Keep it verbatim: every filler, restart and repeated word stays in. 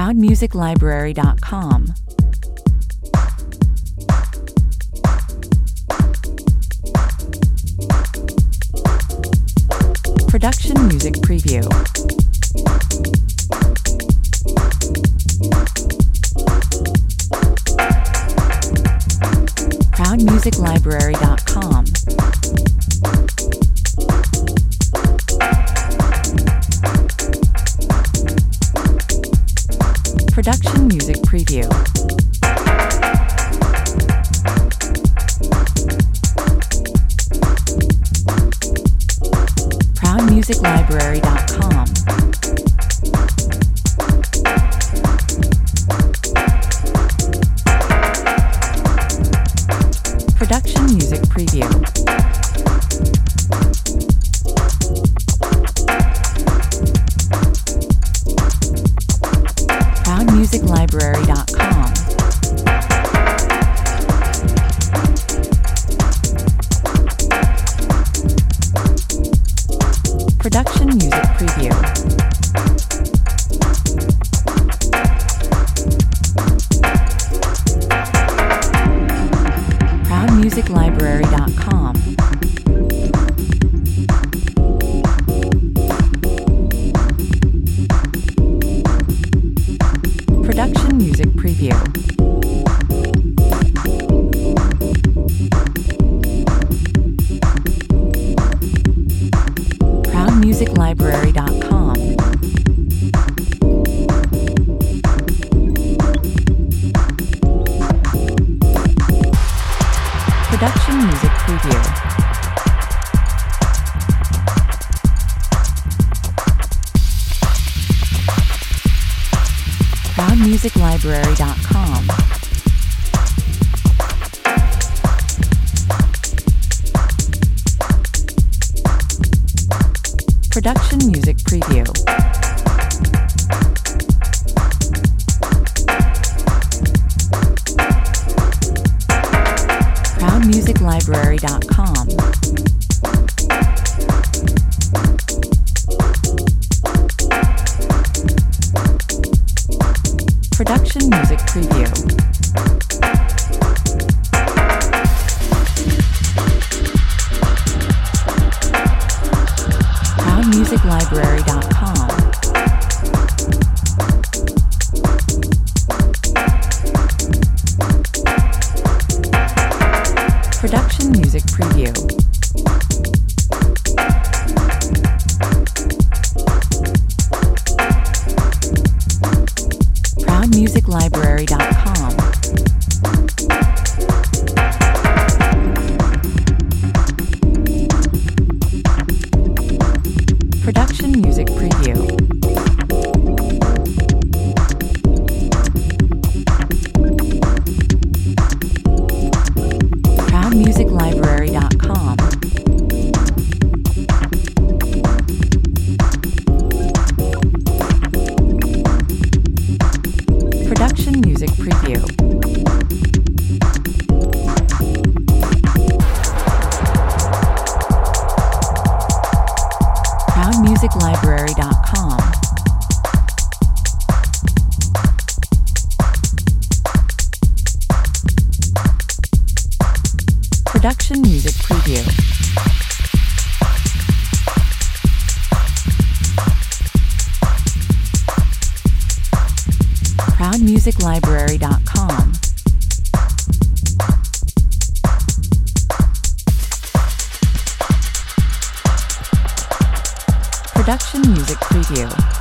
proud music library dot com. Production Music Preview. proud music library dot com. Production Music Preview. proud music library dot com. Production Music Preview. proud music library dot com. Production Music Preview. proud music library dot com. Production Music Preview. proud music library dot com. Production Music Preview. proud music library dot com. Production Music Preview. proud music library dot com. Production Music Preview. proud music library dot com. Production Music Preview. proud music library dot com. Production Music Preview. proud music library dot com. Production Music Preview. proud music library dot com. Production Music Preview. proud music library dot com. Production Music Preview.